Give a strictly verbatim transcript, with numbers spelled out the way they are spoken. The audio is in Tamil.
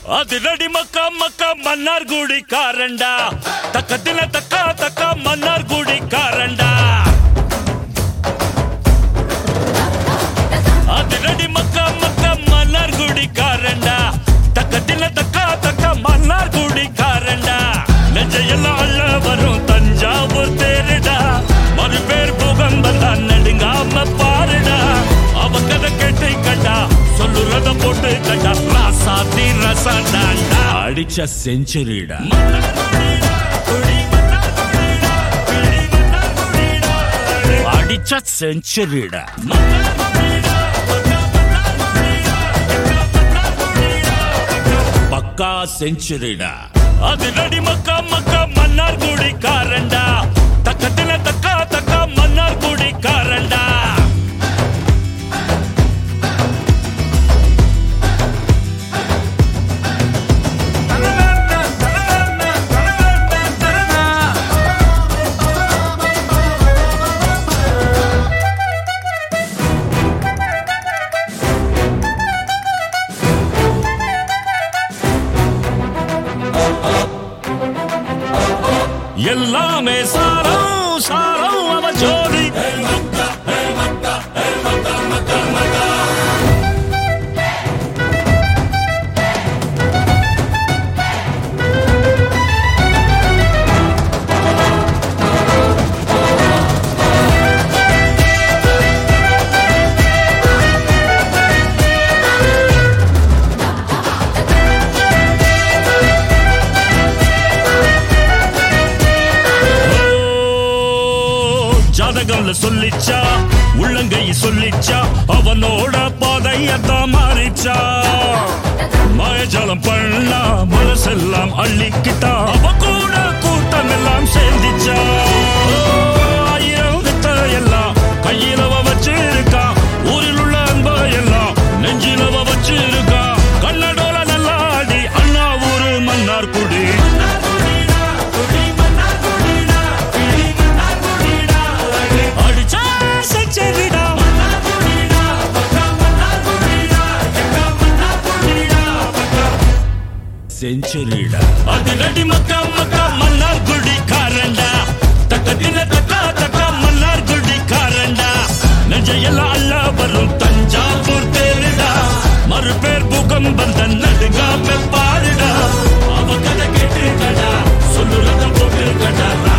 அதிரடி மக்கா மக்கா மன்னார் குடி காரண்டா தக்கத்தில தக்கா தக்கா மன்னார் குடி காரண்டா அதிரடி மக்கா மக்கா மன்னார் குடி காரண்டா தக்கத்தில தக்கா தக்கா மன்னார் குடி காரண்டா நெஞ்சையெல்லாம் அள்ள வரும் தஞ்சாவூர் தேருடா மறு பேர் புகம்பந்தா நடுங்காம பாருடா அவ கதை கேட்டு கண்டா சொல்லுறத போட்டு கண்டா ராசாத்தி ரசாண்டாண்டா அடிச்ச செஞ்சுரிடா அடிச்ச செஞ்சுரிடா பக்கா செஞ்சுரிடா அதிரடி மக்கா மக்கா மன்னார் குடி காரண்டா தக்கத்தில தக்கா தக்கா மன்னார் குடி காரண்டா எல்லாமே சாரம் சாரம் அவ ஜோடி ஜாதகம்ல சொல்லிச்சா உள்ளங்கை சொல்லிச்சா அவனோட பாதையத்தான் மாறிச்சா மாயஜாலம் பண்ணா மனசெல்லாம் அள்ளிக்கிட்டா அவ கூட கூட்டம் எல்லாம் சேர்ந்துச்சா ஆயிரம் வித்த எல்லாம் கையிலவ வச்சிருக்கா ஊரில் உள்ள அன்ப எல்லாம் நெஞ்சிலவ வச்சிருக்கா கண்ணடோல நல்லாடி அண்ணா ஊரு மன்னார் குடி செஞ்சுரிடா அதிரடி மக்கா மக்கா மன்னார் குடி காரண்டா தக்கத்தில தக்கா தக்கா மன்னார் குடி காரண்டா நெஞ்சையெல்லாம் அள்ள வரும் தஞ்சாவூர் தேருடா மறு பேர் புகம்பந்த நடுங்காம பாருடா அவ கதை கேட்டு கடா சொல்லுறத போட்டு கடா